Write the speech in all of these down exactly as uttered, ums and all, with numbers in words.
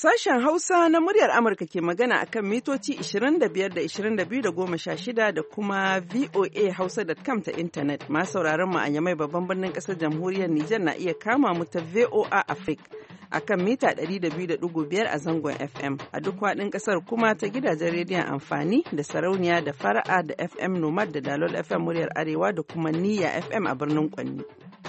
Sashen Hausa na muryar Amurka ke magana akan mitoci ishirin da biyar da ishirin da biyu da goma sha shida da kuma V O A Hausa dot com ta intanet. Masu sauraron mu a Yamai babban birnin ƙasar jamhuriyar Nijar na iya kama mu ta V O A Africa akan mita ɗari da biyu da ɗigo biyar a zangon F M. A duk faɗin ƙasar kuma ta gidajen rediyon amfani da sarauniya da fara'a da F M Nomad da Dalol F M muryar Arewa da kuma Niyya F M a birnin Kwanni.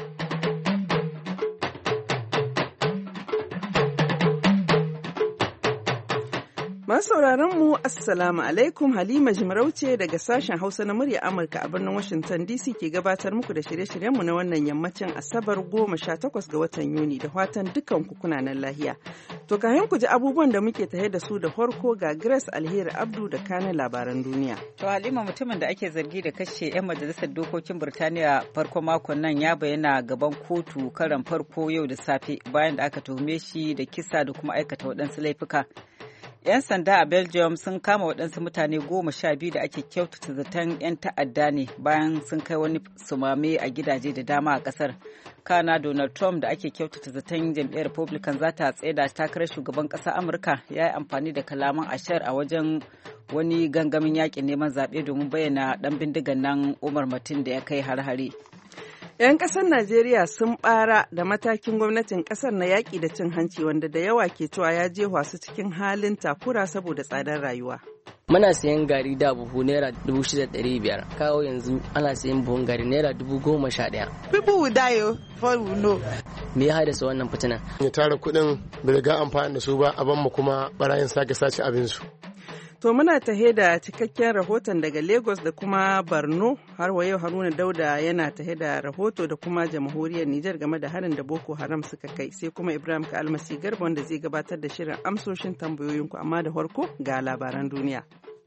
Masauraran mu Assalamu alaikum, Halima Jimarauce daga sashen Hausa na murya Amurka a birnin Washington D C ke gabatar muku da shirye-shiryenmu na wannan yammacin Asabar goma sha takwas ga watan Yuni da fatan dukkan ku kuna nan lahiya. To kayan ku ji abubuwan da muke tahe da su da farko ga Grace Alheri Abdu da kanin labaran duniya. To Halima, mutumin da ake zargi da kashe 'yan majalisar dokokin Birtaniya farko makon nan ya bayyana gaban kotu karan farko yau da safe bayan da aka tuhume shi da kisa da kuma aikata waɗansu laifuka. 'Yan sanda a Belgium sun kama waɗansu mutane goma sha biyu da ake kyautata zaton 'yan ta'adda ne bayan sun kai wani sumame a gidaje da dama a ƙasar. Kana Donald Trump da ake kyautata zaton jam'iyyar Republican za ta tsaida takarar shugaban ƙasar Amurka ya yi amfani da kalaman ashar a wajen wani gangamin yaƙin neman zaɓe domin bayyana ɗan bindigan nan Umar Martin da ya kai har-hare. 'Yan ƙasar Najeriya sun ɓara da matakin gwamnatin ƙasar na yaƙi da cin hanci wanda da yawa ke cewa ya jefa su cikin halin takura saboda tsadar rayuwa. Muna sayan gari da buhu naira dubu shida ɗari biyar, kawo yanzu ana sayan buhun gari naira dubu goma sha ɗaya. People will die before we know. Me ya haddasa wannan fitinan? Ya tara kuɗin bai riga amfani da su ba, a mu kuma barayin sake sace abinsu. To muna tahe da cikakken rahoton daga Lagos da kuma Borno, har wa yau Haruna Dauda yana tahe da rahoto da kuma jamhuriyar Nijar game da harin da Boko Haram suka kai, sai kuma Ibrahim Kalmasi Garba wanda zai gabatar da shirin amsoshin tambayoyinku, amma da farko ga labaran duniya.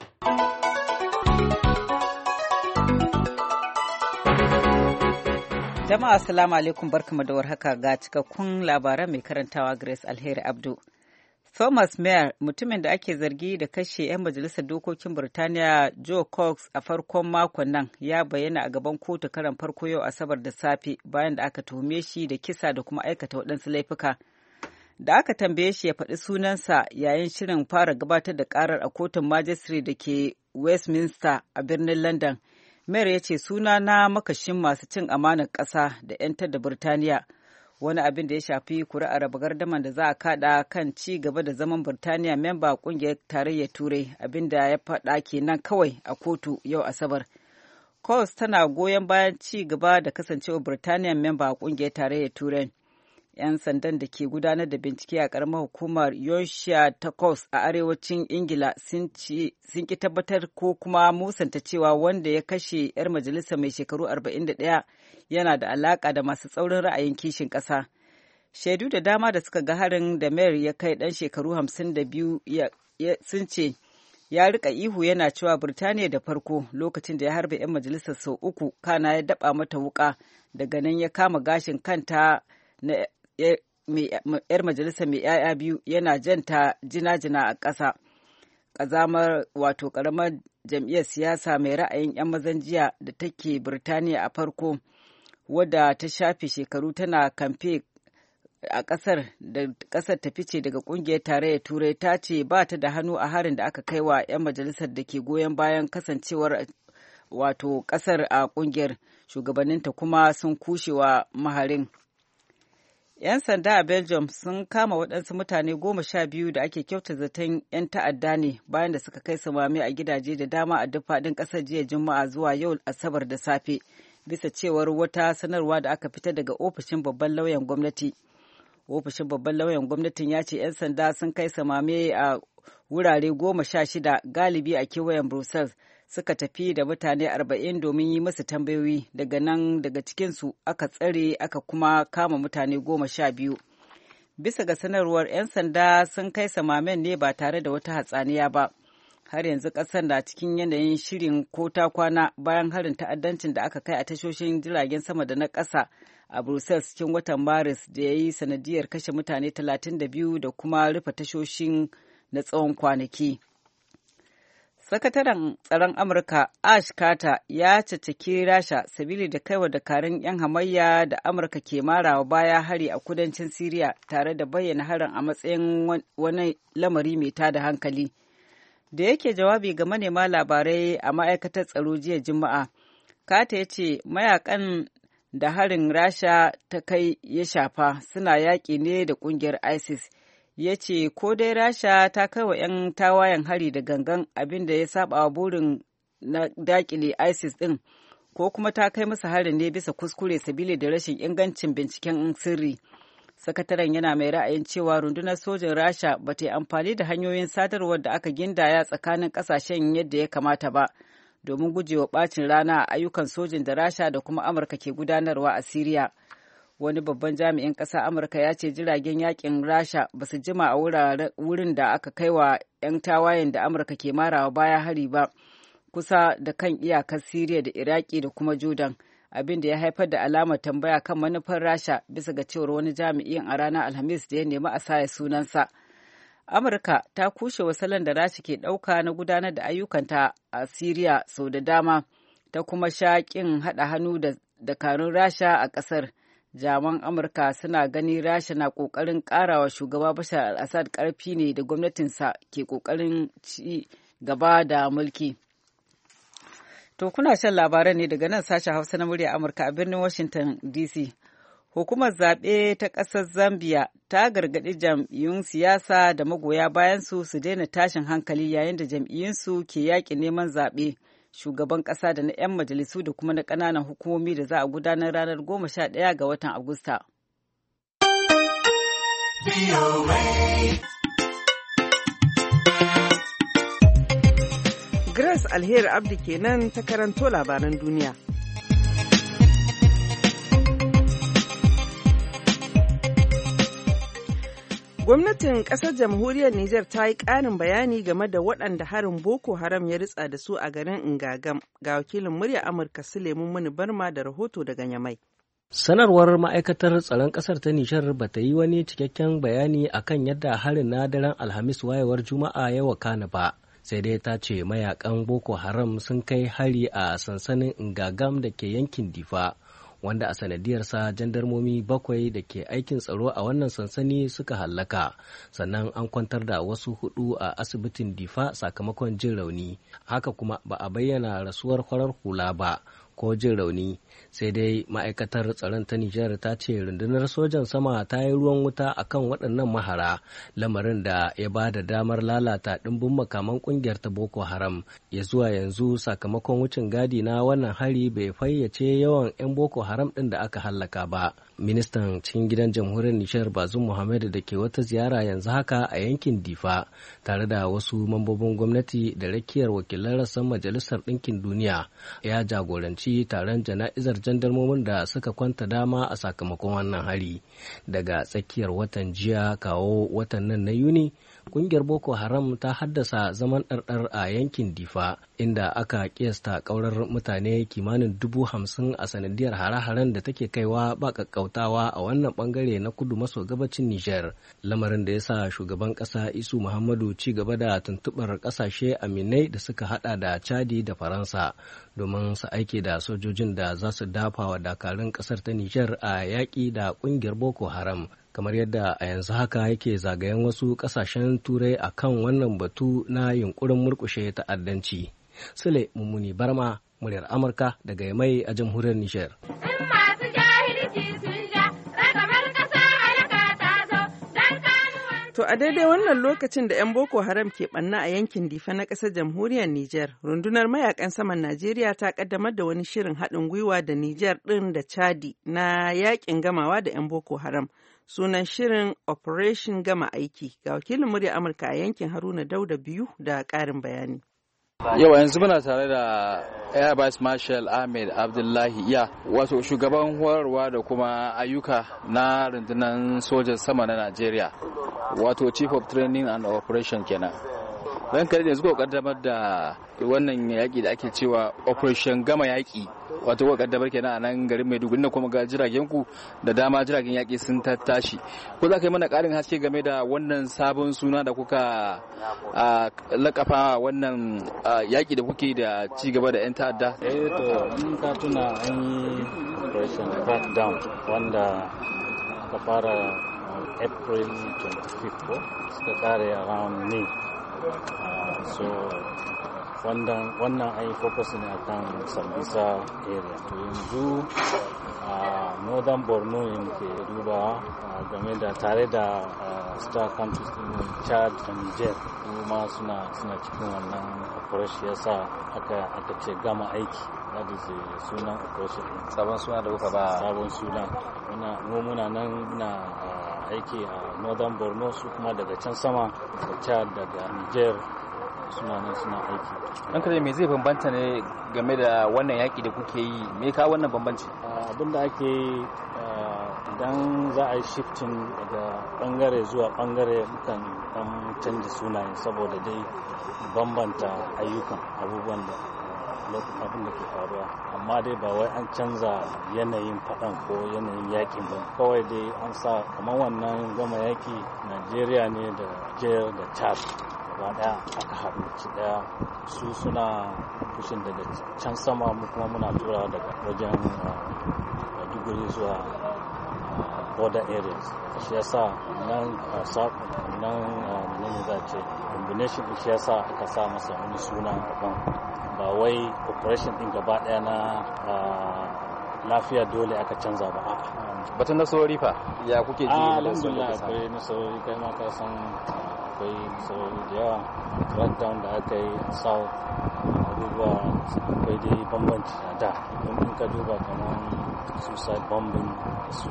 Jama'a assalamu alaikum, barkamu da warhaka ga cikakkun labaran mai karantawa Grace Alheri Abdu. Thomas Mayer, mutumin da ake zargi da kashe 'yan majalisar dokokin Birtaniya Joe Cox a farkon makon nan, ya bayyana a gaban kotu karan farko yau Asabar da safe bayan da aka tuhume shi da kisa da kuma aikata waɗansu laifuka. Da aka tambaye shi ya faɗi sunansa yayin shirin fara gabatar da ƙarar a kotun majistare da ke Westminster a birnin London, Mayer ya ce suna na makashin masu cin amanar ƙasa da 'yantar da Birtaniya. Wani abin da ya shafi kuri'ar raba gardaman da za a kada kan ci gaba da zaman Birtaniya memba kungiyar tarayyar Turai, abin da ya faɗa kenan kawai a kotu yau Asabar. Coles tana goyon bayan ci gaba da kasancewa Birtaniya memba kungiyar tarayyar Turai. 'Yan sandan da ke gudanar da bincike a ƙaramar hukumar Yorkshire ta Coles a arewacin Ingila sun ki tabbatar ko kuma musanta cewa wanda ya kashe 'yar majalisa mai shekaru arba'in da ɗaya yana da alaƙa da masu tsaurin ra'ayin kishin ƙasa. Shaidu da dama da suka ga harin da Mayer ya kai ɗan shekaru hamsin da biyu sun ce ya rika ihu yana cewa Birtaniya da farko lokacin da ya harbe 'yan majalisar sau uku, kana ya daba mata wuƙa, daga nan ya kama gashin kanta na 'yar majalisa mai 'ya'ya biyu yana janta jina-jina a ƙasa. Ƙazamar wato ƙaramar jam'iyyar siyasa mai ra'ayin 'yan mazan jiya da take Birtaniya a farko, wadda ta shafe shekaru tana kamfe a ƙasar da ƙasar ta fice daga ƙungiyar tarayyar Turai, ta ce ba ta da hannu a harin da aka kai wa 'yan majalisar da ke goyon bayan kasancewar wato ƙasar a ƙungiyar. Shugabanninta kuma sun kushewa maharin. 'Yan sanda a Belgium sun kama waɗansu mutane goma sha biyu da ake kyauta zaton 'yan ta'adda ne bayan da suka kai samame a gidaje da dama a duk faɗin ƙasar jiya Juma'a zuwa yau Asabar da safe, bisa cewar wata sanarwa da aka fitar daga ofishin babban lauyan gwamnati. Ofishin babban lauyan gwamnatin ya ce 'yan sanda sun kai samame a wurare goma sha shida galibi a kewayen Brussels, suka tafi da mutane arba'in domin yi musu tambayoyi, daga nan daga cikinsu aka tsare aka kuma kama mutane goma sha biyu. Bisa ga sanarwar 'yan sanda sun kai samamen ne ba tare da wata hatsaniya ba. Har yanzu ƙasar na cikin yanayin shirin ko ta kwana bayan harin ta'addancin da aka kai a tashoshin jiragen sama da na ƙasa a Brussels cikin watan Maris da ya yi sanadiyar kashe mutane talatin da biyu da kuma rufe tashoshin na tsawon kwanaki. Sakataren tsaron Amurka Ash Carter ya caccaki Rasha sabili da kaiwa dakarun 'yan hamayya da Amurka ke marawa baya hari a kudancin Siriya tare da bayyana harin a matsayin wani lamari mai tada hankali. Da yake jawabi ga manema labarai a ma'aikatar tsaro jiya Juma'a, Carter ya ce mayakan da harin Rasha ta kai ya shafa suna yaƙi ne da ƙungiyar ISIS. Ya ce ko dai Rasha ta kai wa 'yan tawayen hari da gangan abin da ya saba wa burin na dakile ISIS ɗin, ko kuma ta kai masa harin ne bisa kuskure sabili da rashin ingancin binciken sirri. Sakataren yana mai ra'ayin cewa rundunar sojin Rasha ba ta yi amfani da hanyoyin sadarwar da aka gindaya tsakanin ƙasashen yadda ya kamata ba, domin gujewa ɓacin rana a ayyukan sojin da Rasha da kuma Amurka ke gudanarwa a Siriya. Wani babban jami'in ƙasa Amurka ya ce jiragen yakin Rasha ba su jima a wurin da aka kai wa 'yan tawayen da Amurka ke marawa baya hari ba, kusa da kan iyakar Siriya da Iraki da kuma Jordan, abin da ya haifar da alamar tambaya kan manufar Rasha bisa ga cewar wani jami'in a ranar Alhamis da ya nemi a saya sunansa. Amurka ta kushe wasalan da Rasha ke ɗauka na gudanar da ayyukanta a Siriya sau da dama, ta kuma sha ƙin haɗa hannu da dakarun Rasha a ƙasar. Jaman Amurka suna gani Rasha na ƙoƙarin ƙarawa shugaba Bashar al-Assad ƙarfi ne da gwamnatinsa ke ƙoƙarin ci gaba da mulki. To kuna shan labaran ne daga nan sashen Hausa na murya Amurka a birnin Washington D C. Hukumar zaɓe ta ƙasar Zambia ta gargaɗi jam'iyyun siyasa da magoya bayansu su daina tashin hankali yayin da jam'iyyunsu ke yaƙi neman zaɓe shugaban ƙasa da na 'yan majalisu da kuma na ƙananan hukumomi da za a gudanar ranar goma sha ɗaya ga watan Agusta. Grace Alheri Abdi kenan ta karanto labaran duniya. Gwamnatin ƙasar jamhuriyar Nijar ta yi ƙarin bayani game da waɗanda harin Boko Haram ya ritsa da su a garin Ingagam. Ga wakilin murya Amurka Suleiman Muni Barma da rahoto daga Nyamai. Sanarwar ma'aikatar tsaron ƙasar ta Nijar ba ta yi wani cikakken bayani akan yadda harin na daren Alhamis wayewar Juma'a ya wakana ba. Sai dai ta ce mayakan Boko Haram sun kai hari a sansanin Ingagam da ke yankin Difa, wanda a sanadiyarsa jandarmomi bakwai da ke aikin tsaro a wannan sansani suka hallaka, sannan an kwantar da wasu hudu a asibitin Difa sakamakon jin rauni. Haka kuma ba a bayyana rasuwar farar hula ba ko jin rauni, sai dai ma'aikatar tsaron ta Nijar ta ce rundunar sojan sama ta yi ruwan wuta akan waɗannan mahara, lamarin da ya ba da damar lalata ɗimbin makaman ƙungiyar ta Boko Haram. Ya zuwa yanzu sakamakon wucin gadi na wannan hari bai fayyace yawan 'yan Boko Haram ɗin da aka hallaka ba. Ministan cikin gidan jamhuriyar Nijar Bazum Muhammad da ke wata ziyara yanzu haka a yankin Difa tare da wasu mambobin gwamnati da rakiyar wakilan rassan Majalisar Ɗinkin Duniya ya jagoranci taron jana'izar jandarmomin da suka kwanta dama a sakamakon wannan hari. Daga tsakiyar watan jiya kawo watan nan na Yuni, kungiyar Boko Haram ta haddasa zaman ɗarɗar a yankin Difa, inda aka kiyasta ƙaurar mutane kimanin dubu hamsin a sanadiyar hare-haren da take kaiwa ba ƙaƙƙautawa a wannan ɓangare na kudu maso gabacin Nijar. Lamarin da ya sa shugaban ƙasa Isu Muhammadu ci gaba da tuntuɓar ƙasashe aminai da suka haɗa da Chadi da Faransa domin su aike da sojojin da za su dafa wa dakarun ƙasar ta Nijar a yaƙi da ƙungiyar Boko Haram. Kamar yadda a yanzu haka yake zagayen wasu kasashen turai a kan wannan batu na yunkurin murkushe ta'addanci. Sule Mummuni Barma, muryar Amurka daga Yamai a jamhuriyar Nijar. To a daidai wannan lokacin da 'yan Boko Haram ke ɓanna a yankin Difa na ƙasar jamhuriyar Nijar, rundunar mayakan saman Najeriya ta ƙaddamar da wani shirin haɗin gwiwa da Nijar ɗin da Chadi na yaƙin gamawa da 'yan Boko Haram. Sunan shirin Operation Gama Aiki. Ga wakilin murya Amurka a yankin Haruna Dauda biyu da ƙarin bayani. Yau yanzu muna tare da Air Vice Marshal Ahmed Abdullahi Iya, wato shugaban horarwa da kuma ayyuka na rundunar sojan sama na Najeriya, wato Chief of Training and Operation kenan. bayan kare da suka kaddamar da wannan yaƙi da ake cewa operation gama yaƙi wato kuka kaddamar kenan a nan garin Maiduguri na kuma ga jiragen ku da dama jiragen yaƙi sun tattashi ko za ka yi mana ƙarin haske game da wannan sabon suna da kuka lakafa wannan yaƙi da kuke da ci gaba da 'yan ta'adda? eh to in ka tuna an yi operation crackdown wanda aka fara April twenty-fifth ko suka kare around May. Uh, so wannan wannan an yi focus ne akan Sambisa area to yanzu uh, northern Borno ne muke duba uh, game da tare da uh, star countries din Chad da Niger kuma suna suna cikin wannan operation yasa aka aka ce gama aiki that is sunan operation sabon suna da kuka ba sabon suna muna muna nan muna aiki a northern Borno su kuma daga can sama da Chad daga Niger suna nan suna aiki. An kare me zai bambanta ne game da wannan yaki da kuke yi me ka wannan bambanci? Abin da ake yi idan za a yi shifting daga bangare zuwa bangare mukan dan canza sunaye saboda dai bambanta ayyukan abubuwan da abin da ke faruwa amma dai ba wai an canza yanayin faɗan ko yanayin yakin ba kawai dai an sa kamar wannan gama yaki Najeriya ne da Niger da Chad gaba daya aka haɗu ci daya su suna kushin daga can sama mu kuma muna tura daga wajen Maiduguri zuwa border areas shi yasa nan nan ne za ce combination shi yasa aka sa masa wani suna daban ba wai operation din gaba daya na lafiya dole aka canza ba batun nasarori fa ya kuke ji alhamdulillah akwai nasarori kai ma ka san akwai nasarori da yawa crackdown da aka yi south abubuwa akwai dai bambanci a da in ka duba kamar suicide bombing su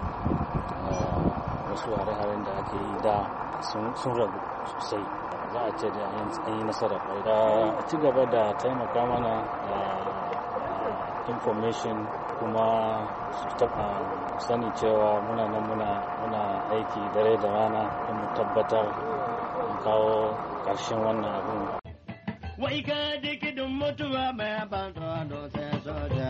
wasu hare-haren da ake yi da sun ragu sosai za a ce da an yi nasara da a ci gaba da taimaka mana information kuma su taɓa sani cewa muna nan muna aiki dare da rana don mu tabbatar mun kawo ƙarshen wannan abin. Wai ka dikidin mutuwa mai banka don sai soja.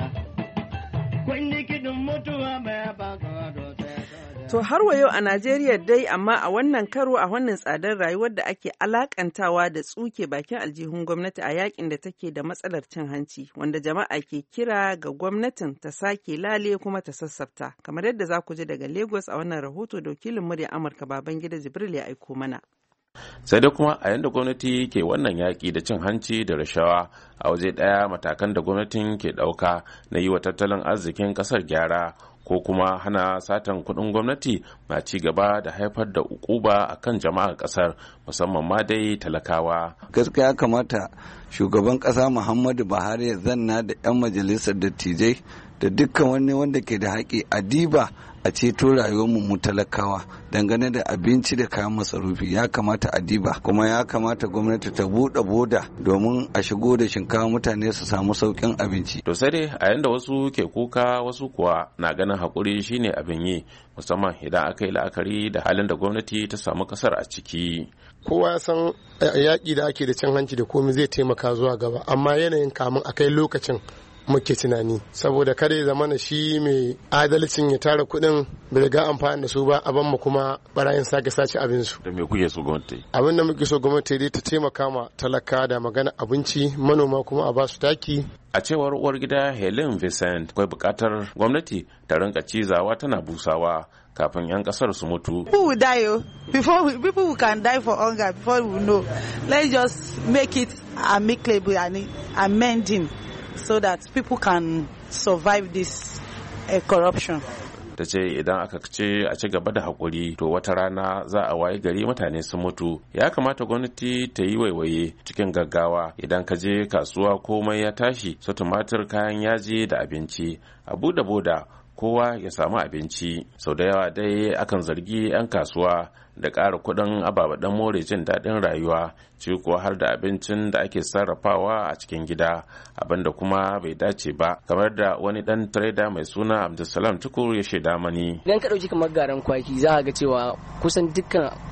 Kun dikidin mutuwa mai banka don sai soja. To har wa yau a Najeriya dai amma a wannan karo a wannan tsadar rayuwar da ake alakantawa da tsuke bakin aljihun gwamnati a yakin da take da matsalar cin hanci wanda jama'a ke kira ga gwamnatin ta sake lale kuma ta sassafta kamar yadda za ku ji daga Lagos a wannan rahoto da wakilin murya Amurka Babangida Jibril ya aiko mana. Sai dai kuma a yanda gwamnati ke wannan yaƙi da cin hanci da rashawa a waje ɗaya matakan da gwamnatin ke ɗauka na yi wa tattalin arzikin ƙasar gyara ko kuma hana satan kuɗin gwamnati na ci gaba da haifar da ukuba a kan jama'ar ƙasar musamman ma dai talakawa. Gaskiya kamata shugaban ƙasa Muhammadu Buhari ya zanna da 'yan majalisar dattijai da dukkan wani wanda ke da haƙi a diba a ceto rayuwarmu mu talakawa dangane da abinci da kayan masarufi ya kamata a diba kuma ya kamata gwamnati ta buɗe boda domin a shigo da shinkafa mutane su samu sauƙin abinci. To sai dai a yanda wasu ke kuka wasu kuwa na ganin haƙuri shine abin yi musamman idan aka yi la'akari da halin da gwamnati ta samu ƙasar a ciki. Kowa ya san yaƙi da ake da cin hanci da komai zai taimaka zuwa gaba amma yanayin kamun a kai lokacin muke tunani saboda kada ya zamana shi mai adalcin ya tara kuɗin bai ga amfani da su ba a ban mu kuma barayin sake sace abin su. Da me kuke so gwamnati? Abin da muke so gwamnati dai ta taimaka ma talaka da magana abinci manoma kuma a ba su taki. A cewar uwar gida Helen Vincent akwai buƙatar gwamnati ta rinka cizawa tana busawa kafin 'yan kasar su mutu. People will die oh. Before we, people who can die for hunger before we know. Let's just make it amicable and amending. So that people can survive this uh, corruption. Ta ce idan aka ce a ci gaba da haƙuri to wata rana za a waye gari mutane sun mutu ya kamata gwamnati ta yi waiwaye cikin gaggawa idan ka je kasuwa komai ya tashi su tumatir kayan yaji da abinci a buɗe boda kowa ya samu abinci sau da yawa dai akan zargi 'yan kasuwa da ƙara kuɗin ababen more jin daɗin rayuwa ci kuwa har da abincin da ake sarrafawa a cikin gida abinda kuma bai dace ba kamar da wani ɗan trader mai suna Abdulsalam Tukur ya shaida mani. Idan ka ɗauki kamar garin kwaki za a ga cewa kusan dukkan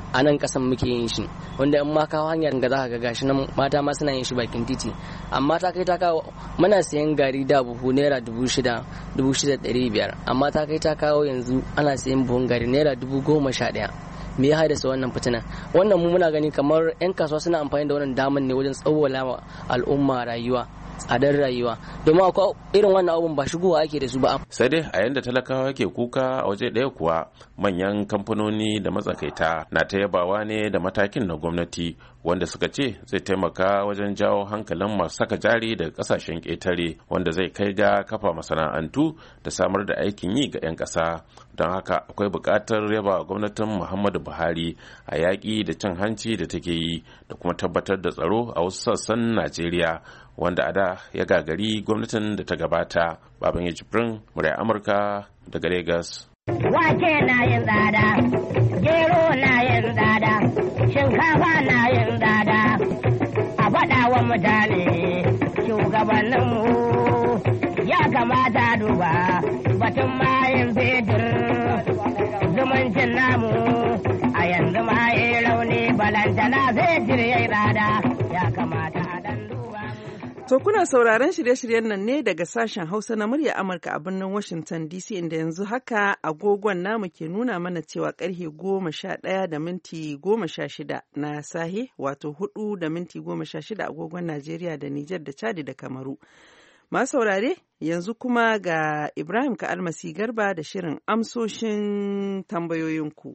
a nan kasan muke yin shi, wanda in ma kawo hanyar ga za ka ga gashi nan mata ma suna yin shi bakin titi. Amma ta kai ta kawo muna sayan gari da buhu naira dubu shida dubu shida ɗari biyar, amma ta kai ta kawo yanzu ana sayan buhun gari naira dubu goma sha ɗaya. Me ya haddasa wannan fitina? Wannan mu muna gani kamar 'yan kasuwa suna amfani da wannan daman ne wajen tsawwala wa al'umma rayuwa, tsadar rayuwa, domin akwai irin wannan abun ba shigowa ake da su ba. Sai dai a yanda talakawa ke kuka a waje ɗaya kuwa manyan kamfanoni da matsakaita na ta yabawa ne da matakin na gwamnati, wanda suka ce zai taimaka wajen jawo hankalin masu saka jari daga kasashen ƙetare, wanda zai kai ga kafa masana'antu da samar da aikin yi ga 'yan ƙasa. Don haka akwai buƙatar yaba gwamnatin Muhammadu Buhari a yaƙi da cin hanci da take yi da kuma tabbatar da tsaro a wasu sassan Najeriya, wanda a da ya gagari gwamnatin da ta gabata. Baban ya Jibrin, murya Amurka daga Lagos. Wake na yin tsada, gero na yin tsada, shinkafa na yin tsada, a faɗa wa mutane shugabanninmu ya kamata duba batun mayin fetur, zumuncin namu a yanzu ma yi rauni, balantana fetur ya yi tsada, ya kamata a dan duba. To kuna sauraron shirye-shiryen nan ne daga sashen Hausa na murya Amurka a birnin Washington D C, inda yanzu haka agogon namu ke nuna mana cewa karfe goma sha ɗaya da minti goma sha shida na sahe, wato hudu da minti goma sha shida agogon Najeriya da Nijar da Chadi da Kamaru. Masu saurare yanzu kuma ga Ibrahim Ka'almasi Garba da shirin amsoshin tambayoyinku.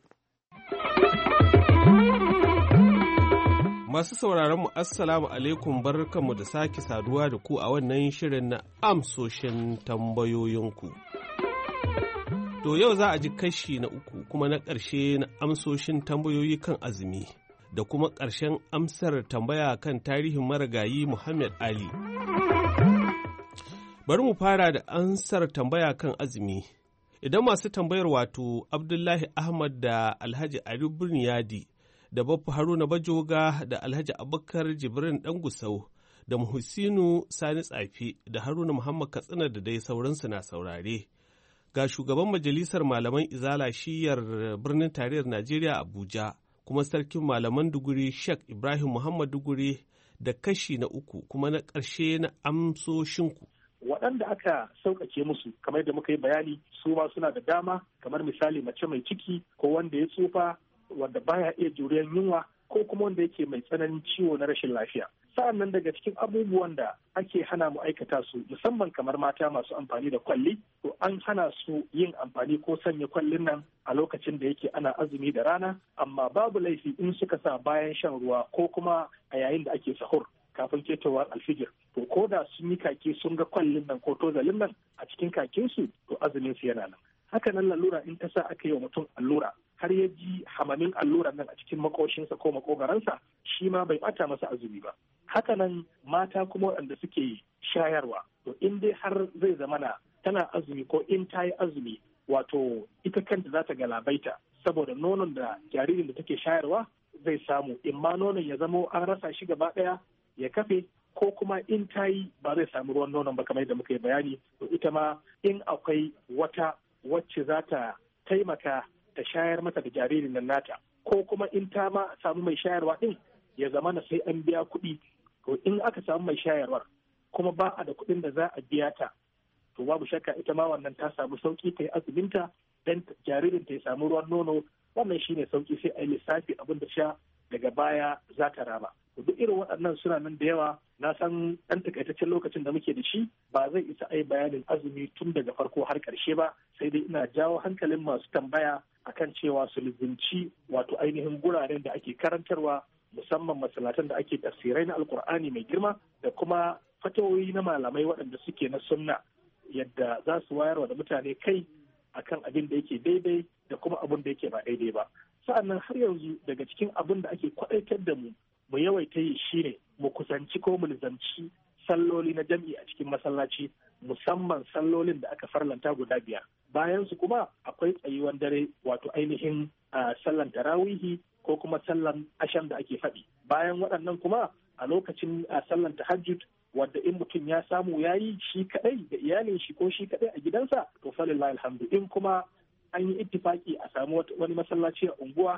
Masu sauraron mu assalamu alaikum, barkanmu da sake saduwa da ku a wannan shirin na amsoshin tambayoyinku. To yau za a ji kashi na uku kuma na ƙarshe na amsoshin tambayoyi kan azumi da kuma ƙarshen amsar tambaya kan tarihin marigayi Muhammad Ali. Bari mu fara da ansar tambaya kan azumi. Idan masu tambayar wato Abdullahi Ahmad da Alhaji Ali Birniyadi da Baffa Haruna Bajoga da Alhaji Abubakar Jibrin Dan Gusau da Muhsinu Sani Tsafi da Haruna Muhammad Katsina da dai sauransu na saurare. Ga shugaban majalisar malaman Izala shiyar birnin tarayyar Najeriya Abuja kuma sarkin malaman Duguri Sheikh Ibrahim Muhammad Duguri da kashi na uku kuma na ƙarshe na amsoshinku. Waɗanda aka sauƙaƙe musu kamar da muka yi bayani su ma suna da dama, kamar misali mace mai ciki ko wanda ya tsufa wanda baya iya juriyar yunwa ko kuma wanda yake mai tsananin ciwo na rashin lafiya. Sa'an nan daga cikin abubuwan da ake hana mu aikata su musamman kamar mata masu amfani da kwalli, to an hana su yin amfani ko sanya kwallin nan a lokacin da yake ana azumi da rana, amma babu laifi in suka sa bayan shan ruwa ko kuma a yayin da ake sahur kafin ketowar alfijir. To ko da sun yi kake sun ga kwallin nan ko tozalin nan a cikin kakinsu, to azumin su yana nan. Haka nan lalura in ta sa aka yi wa mutum allura har ya ji hamamin alluran nan a cikin makoshinsa ko makogaransa, shi ma bai bata masa azumi ba. Haka nan mata kuma waɗanda suke shayarwa, to in dai har zai zamana tana azumi ko in ta yi azumi, wato ita kanta za ta galabaita saboda nonon da jaririn da take shayarwa zai samu, in ma nonon ya zamo an rasa shi gaba ɗaya ya kafe, ko kuma in ta yi ba zai samu ruwan nonon ba kamar yadda muka yi bayani, to ita ma in akwai wata wacce za ta taimaka ta shayar mata da jaririn nan nata, ko kuma in ta ma samu mai shayarwa din ya zama na sai an biya kuɗi, to in aka samu mai shayarwar kuma ba a da kuɗin da za a biya ta, to babu shakka ita ma wannan ta samu sauki ta yi azuminta dan jaririn ta ya samu ruwan nono. Wannan shine sauki, sai a yi lissafi abin da sha daga baya za ta rama. Duk irin waɗannan suna nan da yawa. Na san ɗan takaitaccen lokacin da muke da shi ba zai isa a yi bayanin azumi tun daga farko har ƙarshe ba, sai dai ina jawo hankalin masu tambaya akan cewa su lizinci wato ainihin guraren da ake karantarwa, musamman masallatan da ake tafsirai na alkur'ani mai girma da kuma fatawoyi na malamai waɗanda suke na sunna, yadda za su wayarwa da mutane kai akan abin da yake daidai da kuma abin da yake ba daidai ba. Sa'annan har yanzu daga cikin abin da ake kwaɗaitar da mu mu yawaita yi shine mu kusanci ko mu lizanci salloli na jam'i a cikin masallaci, musamman sallolin da aka farlanta guda biyar. Bayan su kuma akwai tsayuwan dare, wato ainihin sallan tarawihi ko kuma sallan asham da ake faɗi. Bayan waɗannan kuma a lokacin sallan tahajjud, wadda in mutum ya samu ya yi shi kaɗai da iyalin shi ko shi kaɗai a gidansa, to falillahi alhamdu. In kuma an yi ittifaki a samu wani masallaci a unguwa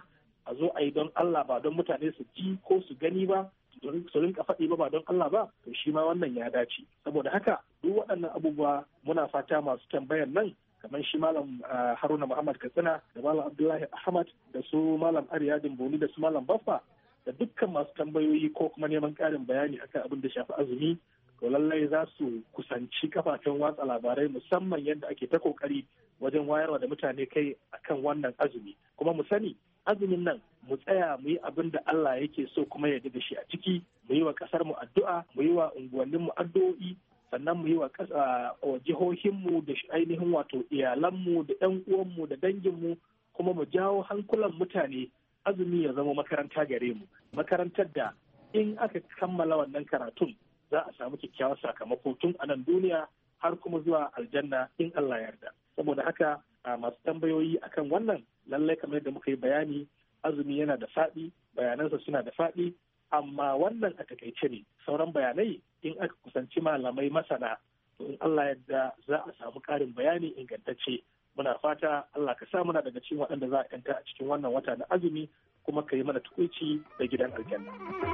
a zo a yi don Allah ba don mutane su ji ko su gani ba su rinka faɗi ba ba don Allah ba, to shi ma wannan ya dace. Saboda haka duk waɗannan abubuwa muna fata masu tambayar nan kamar shi malam Haruna Muhammad Katsina da malam Abdullahi Ahmad da su malam Ariyadin Boni da su malam Baffa da dukkan masu tambayoyi ko kuma neman ƙarin bayani akan abin da shafi azumi, to lallai za su kusanci kafafen watsa labarai musamman yadda ake ta kokari wajen wayarwa da mutane kai akan wannan azumi. Kuma mu sani azumin nan mu tsaya mu yi abin da Allah yake so kuma ya da shi a ciki, mu yi wa kasar mu addu'a, mu yi wa unguwannin mu addu'o'i, sannan mu yi wa jihohinmu da ainihin wato iyalanmu da ƴan uwanmu da danginmu, kuma mu jawo hankulan mutane azumi ya zama makaranta gare mu, makarantar da in aka kammala wannan karatun za a samu kyakkyawar sakamako tun a nan duniya har kuma zuwa aljanna in Allah yarda. Saboda haka masu tambayoyi akan wannan lallai kamar yadda muka yi bayani azumi yana da faɗi, bayanansa suna da faɗi, amma wannan a takaice ne. Sauran bayanai in aka kusanci malamai masana to in Allah yarda za a samu ƙarin bayani ingantacce. Muna fata Allah ka sa muna daga cikin waɗanda za a yanta a cikin wannan wata na azumi kuma ka yi mana tukuici da gidan aljanna.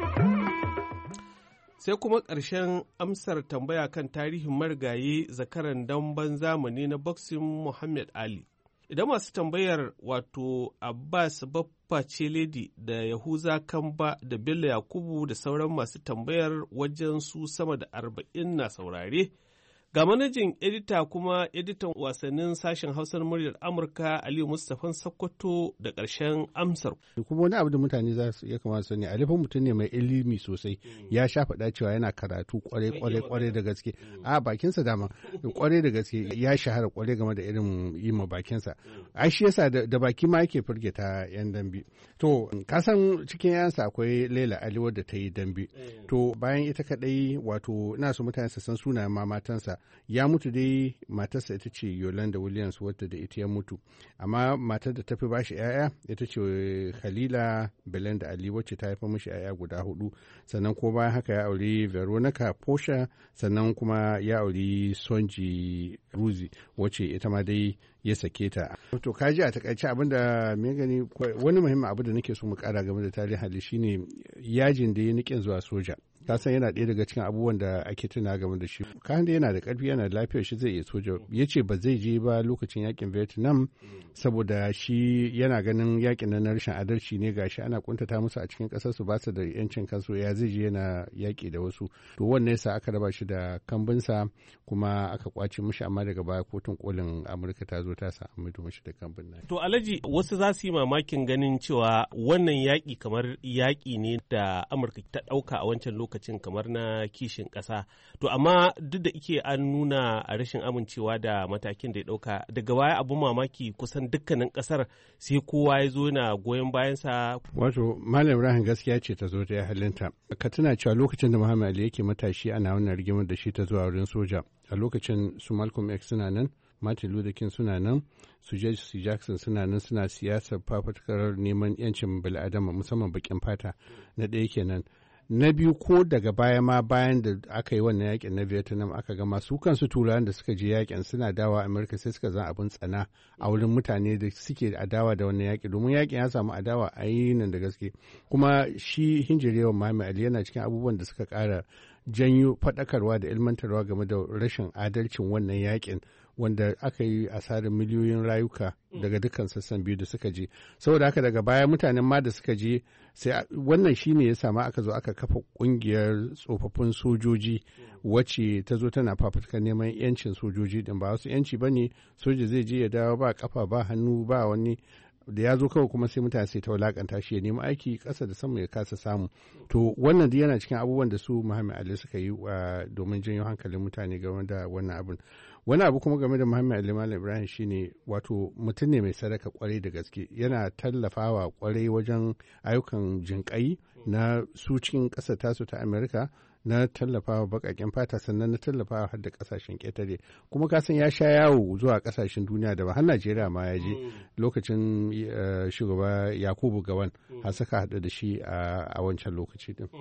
Sai kuma ƙarshen amsar tambaya kan tarihin marigayi zakaran damben zamani na boxing Muhammad Ali. Idan masu tambayar wato Abbas Baffa Celedi da Yahuza Kamba da Bello Yakubu da sauran masu tambayar wajen su sama da arba'in na saurare, ga manajin edita kuma editan wasannin sashen hausar muryar Amurka Aliyu Mustapha Sokoto da ƙarshen amsar. Kuma wani abu da mutane za su iya kamata sani, Alifin mutum ne mai ilimi sosai, ya sha faɗa cewa yana karatu kwarai kwarai kwarai da gaske. A bakinsa dama kwarai da gaske ya shahara kwarai game da irin yi ma bakinsa. Ai shi yasa da baki ma yake firgita yan dambe. To kasan cikin yansa akwai Laila Ali wadda ta yi dambe. To bayan ita kadai wato ina so mutane su san sunayen ma matansa. Ya mutu dai matarsa ita ce Yolanda Williams wadda da ita ya mutu, amma matar da ta fi bashi ‘ya'ya ita ce Khalila Belinda Ali wacce ta haifa mishi ‘ya'ya guda hudu, sannan ko bayan haka ya auri Veronica Posha, sannan kuma ya auri Sonji Ruzi wacce ita ma dai ya sake ta. To kaji a takaice abinda me gani wani muhimmin abu da nake so mu kara game da tarihin hali shine yajin da ya nikin zuwa soja. Ka san yana ɗaya daga cikin abubuwan da ake tuna game da shi. Kan da yana da ƙarfi yana da lafiyar shi zai iya soja. Ya ce ba zai je ba lokacin yakin Vietnam saboda shi yana ganin yakin na rashin adalci ne, gashi ana kuntata musu a cikin ƙasar su ba su da yancin kansu, ya zai je yana yaƙi da wasu. To wannan yasa aka raba shi da kambinsa kuma aka kwace mishi, amma daga baya kotun kolin Amurka ta zo ta samu mishi da kambin nan. To Alhaji, wasu za su yi mamakin ganin cewa wannan yaƙi kamar yaƙi ne da Amurka ta ɗauka a wancan lokacin. lokacin kamar na kishin ƙasa. To amma duk da ike an nuna a rashin amincewa da matakin da ya ɗauka, daga baya abun mamaki kusan dukkanin ƙasar sai kowa ya zo na goyon bayansa. Wato Malam Ibrahim gaskiya ce ta zo ta yi halinta. Ka tuna cewa lokacin da Muhammad Ali yake matashi ana wannan rigimar da shi ta zuwa wurin soja. A lokacin su Malcolm X suna nan, Martin Luther King suna nan, su Jesse Jackson suna nan suna siyasar fafutukar neman yancin bil'adama musamman bakin fata. Na ɗaya kenan. Na biyu, ko daga baya ma bayan da aka yi wannan yakin na Vietnam aka gama, su kansu turawan da suka je yakin suna dawa Amurka sai suka zan abin tsana a wurin mutane da suke adawa da wannan yaki, domin yakin ya samu adawa a yi nan da gaske. Kuma shi hinjirewa Muhammad Ali yana cikin abubuwan da suka kara janyo faɗakarwa da ilmantarwa game da rashin adalcin wannan yakin, wanda aka yi asarar miliyoyin rayuka daga dukkan sassan biyu da suka je. Saboda haka daga baya mutanen ma da suka je sai wannan shine ya samu aka zo aka kafa kungiyar tsofaffin sojoji wacce ta zo tana fafutukar neman yancin sojoji din. Ba wasu yanci bane, soja zai je ya dawo ba kafa ba hannu ba wani, da ya zo kawai kuma sai mutane sai ta wulakanta shi ya nemi aiki ƙasa da sama ya kasa samu. To wannan duk yana cikin abubuwan da su Muhammad Ali suka yi domin janyo hankalin mutane game da wannan abin. Wani abu kuma game da Muhammad Ali Malam Ibrahim shine wato mutum ne mai sadaka kwarai da gaske, yana tallafawa kwarai wajen ayyukan jinƙai na su cikin ƙasar tasu ta Amerika, na tallafawa baƙaƙen fata, sannan na tallafawa har da ƙasashen ƙetare. Kuma kasan ya sha yawo zuwa ƙasashen duniya da ba, har Najeriya ma ya je lokacin shugaba Yakubu Gawan har saka haɗu da shi a wancan lokaci din.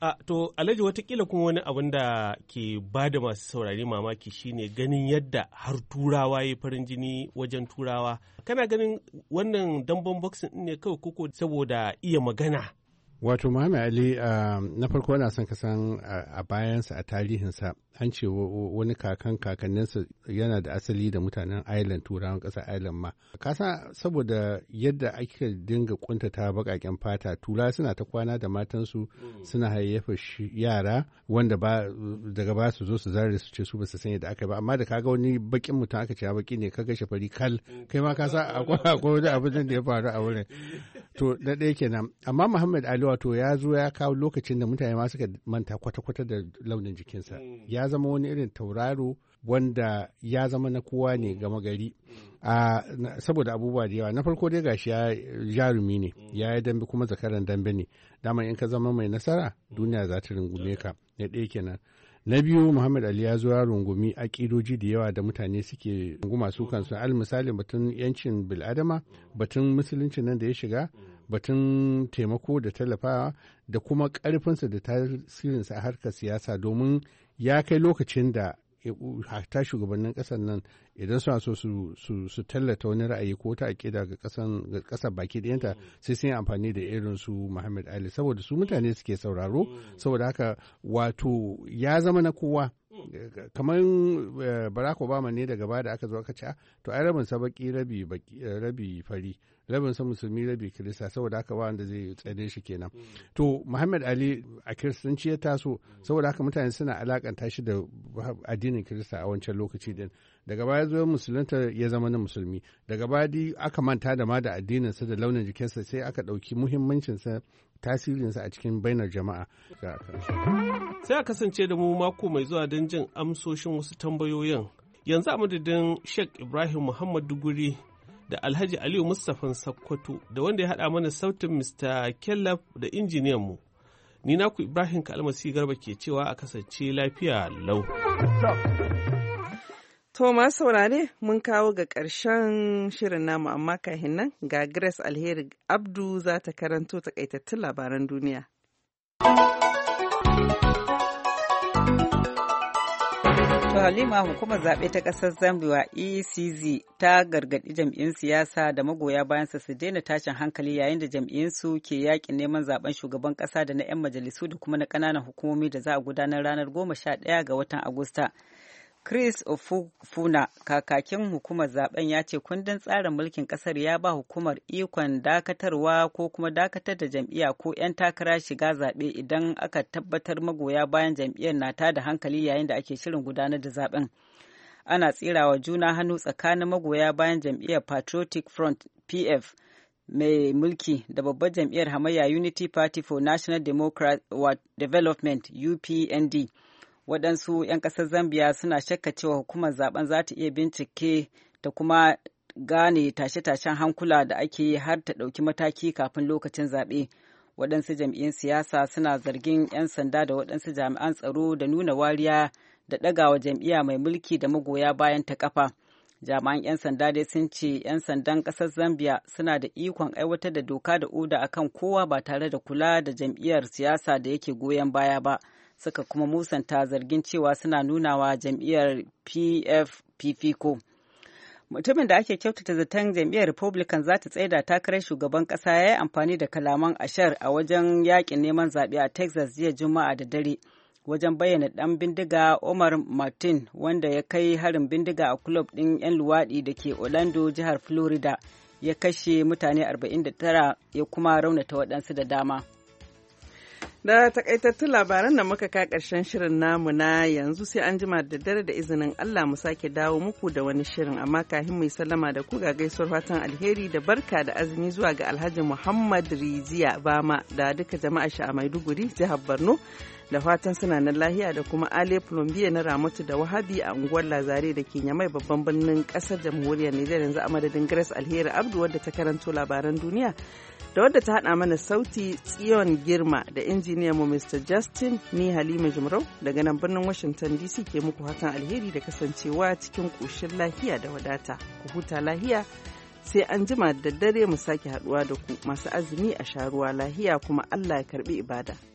A to Alhaji watakila kuma wani abin da ke ba da masu saurari mamaki shine ganin yadda har turawa ya farin jini wajen turawa. Kana ganin wannan damben boxing ne kawai koko saboda iya magana? Wato Muhammad Ali na farko na son ka san a bayansa a tarihinsa an ce wani kakan kakanninsa yana da asali da mutanen Ireland turawan ƙasar Ireland ma. Kasa saboda yadda ake dinga kuntata baƙaƙen fata tura suna ta kwana da matansu suna hayayyafa yara wanda ba daga ba su zo su zare su ce su ba su san yadda aka ba amma da kaga wani bakin mutum aka ce baki ne kaga shi fari kal kai ma ka sa akwai wani abin da ya faru a wurin. To da ɗaya kenan amma Muhammad Ali wato ya zo ya kawo lokacin da mutane ma suka manta kwata-kwata da launin jikinsa ya zama wani irin tauraro wanda ya zama na kowa ne gama gari a saboda abubuwa da yawa na farko dai gashi ya jarumi ne ya yi dambe kuma zakaran dambe ne dama in ka zama mai nasara duniya za ta rungume ka na ɗaya kenan na biyu Muhammad Ali ya zo ya rungumi aƙidoji da yawa da mutane suke runguma su kansu al misali batun yancin bil'adama batun musulunci nan da ya shiga batun taimako da tallafawa da kuma ƙarfinsa da tasirinsa a harkar siyasa domin ya kai lokacin da ta shugabannin ƙasar nan idan suna so su tallata wani ra'ayi ko ta aƙida ga ƙasar baki ɗayanta sai sun yi amfani da irin su Muhammad Ali saboda su mutane suke sauraro saboda haka wato ya zama na kowa kamar Barack Obama ne daga baya da aka zo aka ce to ai rabin sa baki rabi rabi fari rabin sa musulmi rabi kirista saboda haka ba wanda zai tsare shi kenan to Muhammad Ali a kiristanci ya taso saboda haka mutane suna alakanta shi da addinin kirista a wancan lokaci din daga baya zo musulunta ya zama na musulmi daga baya aka manta da ma da addinin sa da launin jikinsa sai aka dauki muhimmancin sa tasirinsa a cikin bainar jama'a. Sai a kasance da mu mako mai zuwa don jin amsoshin wasu tambayoyin. Yanzu a madadin Sheikh Ibrahim Muhammad Duguri da Alhaji Aliyu Mustapha Sakkwato da wanda ya haɗa mana sautin mister Kellaf da injiniyanmu. Ni naku Ibrahim Kalmasi Garba ke cewa a kasance lafiya lau. To masu saurare mun kawo ga ƙarshen shirin namu amma kahin nan ga Grace Alheri Abdu za ta karanto takaitattun labaran duniya. To Halima hukumar zaɓe ta ƙasar Zambia E C Z ta gargaɗi jam'iyyun siyasa da magoya bayansa su daina tashin hankali yayin da jam'iyyunsu ke yakin neman zaben shugaban ƙasa da na 'yan majalisu da kuma na ƙananan hukumomi da za a gudanar ranar goma sha ɗaya ga watan Agusta. Chris Ofufuna, kakakin hukumar zaben ya ce kundin tsarin mulkin kasar ya ba hukumar ikon dakatarwa ko kuma dakatar da jam'iyya ko 'yan takara shiga zaɓe idan aka tabbatar magoya bayan jam'iyyar na tada hankali yayin da ake shirin gudanar da zaben. Ana tsirawa juna hannu tsakanin magoya bayan jam'iyyar Patriotic Front P F mai mulki da babbar jam'iyyar hamayya Unity Party for National Development U P N D. Waɗansu 'yan ƙasar Zambiya suna shakka cewa hukumar zaben za ta iya bincike da kuma gane tashe-tashen hankula da ake yi har ta ɗauki mataki kafin lokacin zaɓe. Waɗansu jam'iyyun siyasa suna zargin 'yan sanda da waɗansu jami'an tsaro da nuna wariya da ɗagawa jam'iyya mai mulki da magoya bayan ta ƙafa. Jami'an 'yan sanda dai sun ce 'yan sandan ƙasar Zambiya suna da ikon aiwatar da doka da oda akan kowa ba tare da kula da jam'iyyar siyasa da yake goyon baya ba. Suka kuma musanta zargin cewa suna nunawa jam'iyyar P F fifiko. Mutumin da ake kyautata zaton jam'iyyar Republican za ta tsaida takarar shugaban ƙasa ya yi amfani da kalaman ashar a wajen yakin neman zaɓe a Texas jiya Juma'a da dare wajen bayyana ɗan bindiga Omar Martin wanda ya kai harin bindiga a kulob ɗin 'yan luwaɗi da ke Orlando, jihar Florida, ya kashe mutane arba'in da tara ya kuma raunata waɗansu da dama. Da takaitattun labaran da muka ka ƙarshen shirin namu na yanzu sai an jima da dare da izinin Allah mu sake dawo muku da wani shirin amma kafin mu sallama da ku ga gaisuwar fatan alheri da barka da azumi zuwa ga Alhaji Muhammad Riziya Bama da duka jama'a shi a Maiduguri jihar Borno da fatan suna nan lahiya da kuma Ale Plombier na Ramatu da Wahabi a unguwar Lazare da ke Nyamai babban birnin ƙasar jamhuriyar Nijar yanzu a madadin Grace Alheri Abdu wadda ta karanto labaran duniya. Da wadda ta haɗa mana sauti Tsiyon Girma da injiniyan mu mister Justin ni Halima Jumrau daga nan birnin Washington D C ke muku hatan alheri da kasancewa cikin ƙoshin lahiya da wadata. Ku huta lahiya sai an jima da dare mu sake haɗuwa da ku masu azumi a sharuwa lahiya kuma Allah ya karɓi ibada.